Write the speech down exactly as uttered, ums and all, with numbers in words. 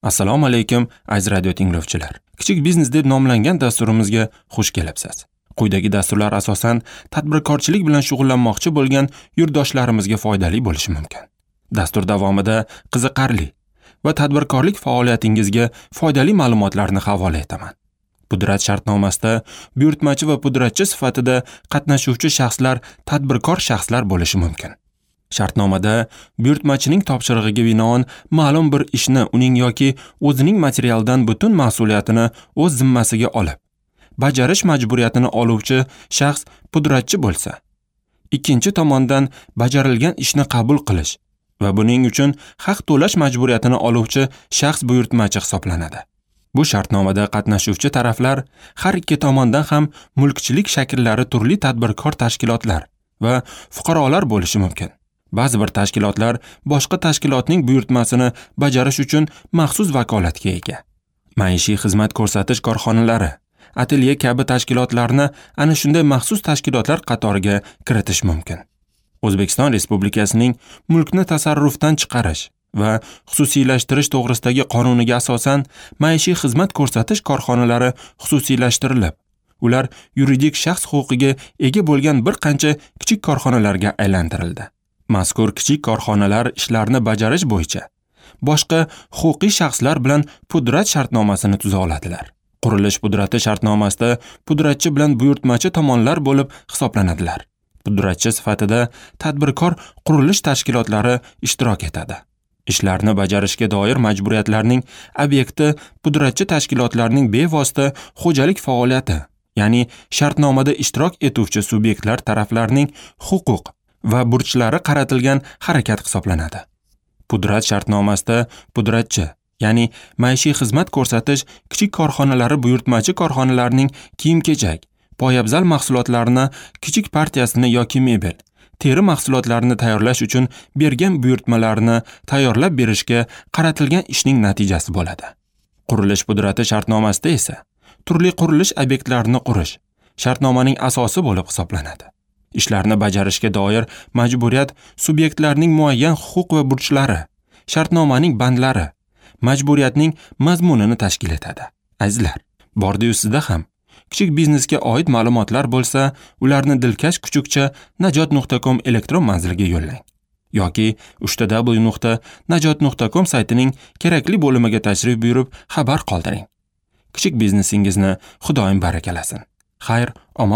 Assalomu alaykum aziz radio tinglovchilar. Kichik biznes deb nomlangan dasturimizga xush kelibsiz. Quyidagi dasturlar asosan tadbirkorchilik bilan shug'ullanmoqchi bo'lgan yurtdoshlarimizga foydali bo'lishi mumkin. Dastur davomida qiziqarli va tadbirkorlik faoliyatingizga foydali ma'lumotlarni havola etaman. Pudrat shartnomasida buyurtmachi va pudratchi sifatida qatnashuvchi shaxslar tadbirkor shaxslar bo'lishi mumkin. Shartnomada buyurtmachining topshirig'iga binoan ma'lum bir ishni uning yoki o'zining materialdan butun mas'uliyatini o'z zimmasiga olib, bajarish majburiyatini oluvchi shaxs pudratchi bo'lsa, ikkinchi tomondan bajarilgan ishni qabul qilish va buning uchun haq to'lash majburiyatini oluvchi shaxs buyurtmachi hisoblanadi. Bu shartnomada qatnashuvchi taraflar har ikki tomondan ham mulkchilik shakllari turli tadbirkor tashkilotlar va fuqarolar bo'lishi mumkin. Ba'zi bir tashkilotlar boshqa tashkilotning buyurtmasini bajarish uchun maxsus vakolatga ega. Maishiy xizmat ko'rsatish korxonalari, atelye kabi tashkilotlarni ana shunday maxsus tashkilotlar qatoriga kiritish mumkin. O'zbekiston Respublikasining mulkni tasarrufdan chiqarish va xususiylashtirish to'g'risidagi qonuniga asosan maishiy xizmat ko'rsatish korxonalari xususiylashtirilib, ular yuridik shaxs huquqiga ega bo'lgan bir qancha kichik korxonalarga aylantirildi. Mazkur kichik korxonalar ishlarni bajarish bo'yicha boshqa huquqiy shaxslar bilan pudrat shartnomasini tuza oladilar. Qurilish pudrati shartnomasida pudratchi bilan buyurtmachi tomonlar bo'lib hisoblanadilar. Pudratchi sifatida tadbirkor qurilish tashkilotlari ishtirok etadi. Ishlarni bajarishga doir majburiyatlarning obyekti pudratchi tashkilotlarning bevosita xo'jalik faoliyati, ya'ni shartnomada ishtirok etuvchi subyektlar taraflarining huquq va burchlari qaratilgan harakat hisoblanadi. Pudrat shartnomasida pudratchi, ya'ni maishiy xizmat ko'rsatish kichik korxonalari buyurtmachi korxonalarning kiyim-kechak, poyabzal mahsulotlarini, kichik partiyasini yoki mebel, teri mahsulotlarini tayyorlash uchun bergan buyurtmalarini tayyorlab berishga qaratilgan ishning natijasi bo'ladi. Qurilish pudrati shartnomasida esa turli qurilish obyektlarini qurish shartnomaning asosi bo'lib hisoblanadi. Ishlarni bajarishga doir majburiyat subyektlarning muayyan huquq va burchlari, shartnomaning bandlari, majburiyatning mazmunini tashkil etadi. Azizlar, bordi ustida ham kichik biznesga oid ma'lumotlar bo'lsa, ularni dilkash kuchukcha najot nuqta com elektron manziliga yo'llang yoki uch w nuqta najot nuqta com saytining kerakli bo'limiga tashrif buyurib xabar qoldiring. Kichik biznesingizni Xudoyim barakalasin. Xayr, omon